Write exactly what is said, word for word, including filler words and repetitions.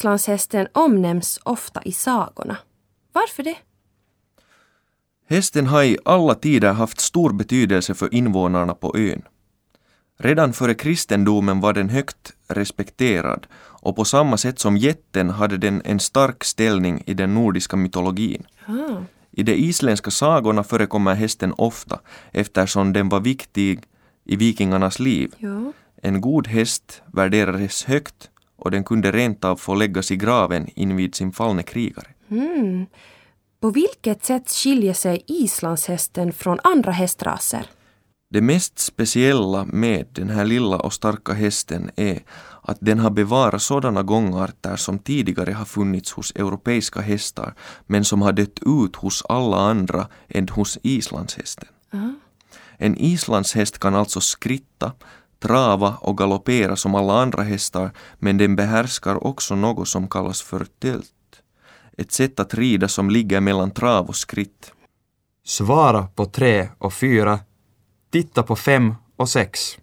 islandshästen omnämns ofta i sagorna. Varför det? Hästen har i alla tider haft stor betydelse för invånarna på ön. Redan före kristendomen var den högt respekterad och på samma sätt som jätten hade den en stark ställning i den nordiska mytologin. Ah. I de isländska sagorna förekommer hästen ofta eftersom den var viktig i vikingarnas liv. Ja. En god häst värderades högt och den kunde rent av få läggas i graven invid sin fallne krigare. Mm. På vilket sätt skiljer sig islandshästen från andra hästraser? Det mest speciella med den här lilla och starka hästen är att den har bevarat sådana gångarter som tidigare har funnits hos europeiska hästar men som har dött ut hos alla andra än hos islandshästen. Uh-huh. En islandshäst kan alltså skritta, trava och galoppera som alla andra hästar, men den behärskar också något som kallas för tölt. Ett sätt att rida som ligger mellan trav och skritt. Svara på tre och fyra. Titta på fem och sex.